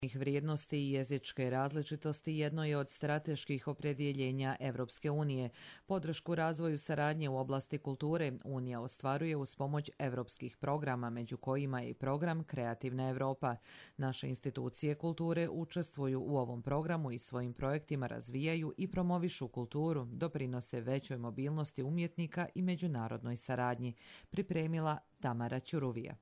vrijednosti i jezičke različitosti jedno je od strateških opredjeljenja Evropske unije. Podršku razvoju saradnje u oblasti kulture Unija ostvaruje uz pomoć evropskih programa, među kojima je i program Kreativna Evropa. Naše institucije kulture učestvuju u ovom programu i svojim projektima razvijaju i promovišu kulturu, doprinose većoj mobilnosti umjetnika i međunarodnoj saradnji, pripremila Tamara Ćuruvija.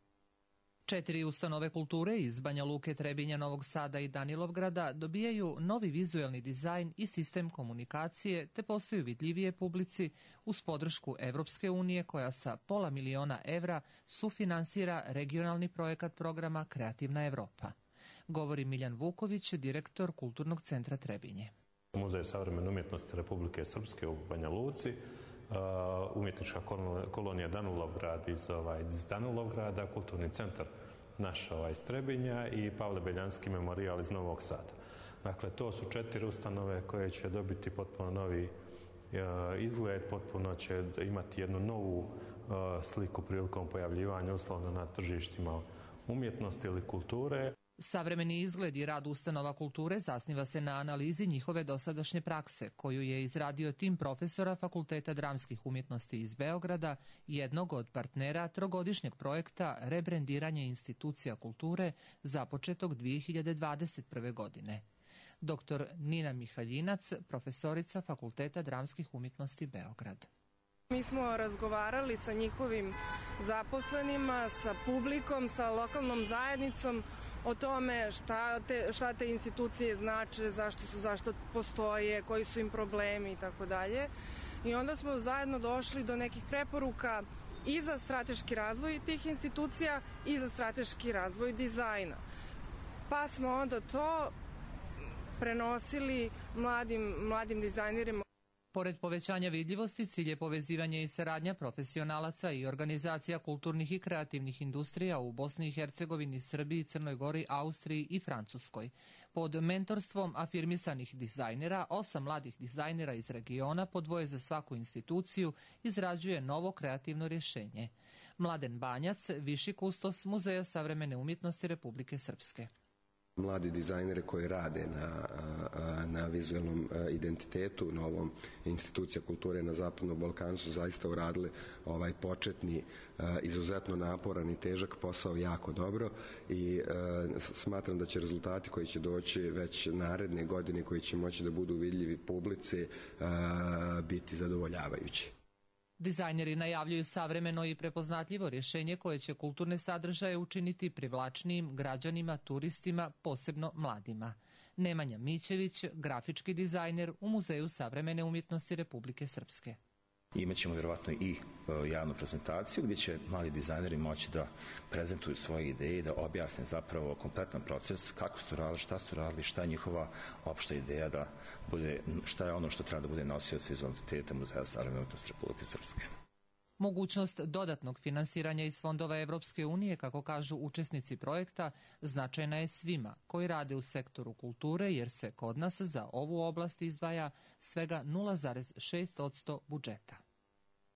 4 ustanove kulture iz Banja Luke, Trebinja, Novog Sada i Danilovgrada dobijaju novi vizuelni dizajn i sistem komunikacije te postaju vidljivije publici uz podršku Evropske unije koja sa €500.000 sufinansira regionalni projekat programa Kreativna Evropa. Govori Miljan Vuković, direktor Kulturnog centra Trebinje. Muzej savremene umjetnosti Republike Srpske u Banja Luci, umjetnička kolonija Danilovgrad iz Danilovgrada, kulturni centar naš iz Trebinja i Pavle Beljanski memorijal iz Novog Sada. Dakle, to su 4 ustanove koje će dobiti potpuno novi izgled, potpuno će imati jednu novu sliku prilikom pojavljivanja uslovno na tržištima umjetnosti ili kulture. Savremeni izgled i rad ustanova kulture zasniva se na analizi njihove dosadašnje prakse, koju je izradio tim profesora Fakulteta dramskih umjetnosti iz Beograda, jednog od partnera trogodišnjeg projekta Rebrendiranje institucija kulture započetog 2021. godine. Dr. Nina Mihaljinac, profesorica Fakulteta dramskih umjetnosti Beograd. Mi smo razgovarali sa njihovim zaposlenima, sa publikom, sa lokalnom zajednicom o tome šta te institucije znače, zašto postoje, koji su im problemi i tako dalje. I onda smo zajedno došli do nekih preporuka i za strateški razvoj tih institucija i za strateški razvoj dizajna. Pa smo onda to prenosili mladim dizajnerima. Pored povećanja vidljivosti, cilj je povezivanje i saradnja profesionalaca i organizacija kulturnih i kreativnih industrija u Bosni i Hercegovini, Srbiji, Crnoj Gori, Austriji i Francuskoj. Pod mentorstvom afirmisanih dizajnera, 8 mladih dizajnera iz regiona, po 2 za svaku instituciju, izrađuje novo kreativno rješenje. Mladen Banjac, viši kustos Muzeja savremene umjetnosti Republike Srpske. Mladi dizajnere koji rade na vizualnom identitetu, na ovom institucija kulture na Zapadnom Balkanu su zaista uradili ovaj početni, izuzetno naporan i težak posao jako dobro i smatram da će rezultati koji će doći već naredne godine, koji će moći da budu vidljivi publici, biti zadovoljavajući. Dizajneri najavljuju savremeno i prepoznatljivo rješenje koje će kulturne sadržaje učiniti privlačnijim građanima, turistima, posebno mladima. Nemanja Mićević, grafički dizajner u Muzeju savremene umjetnosti Republike Srpske. Imaćemo vjerovatno i javnu prezentaciju gdje će mladi dizajneri moći da prezentuju svoje ideje i da objasne zapravo kompletan proces, kako su radili, šta je njihova opšta ideja da bude, šta je ono što treba da bude nosioc vizualiteta Muzeja savremene umjetnosti Republike Srpske. Mogućnost dodatnog finansiranja iz fondova Evropske unije, kako kažu učesnici projekta, značajna je svima koji rade u sektoru kulture, jer se kod nas za ovu oblast izdvaja svega 0,6% budžeta.